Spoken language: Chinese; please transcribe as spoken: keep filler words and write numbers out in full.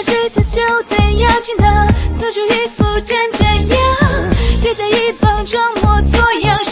去他就得要亲他，做出一副真真样，别在一旁装模作样。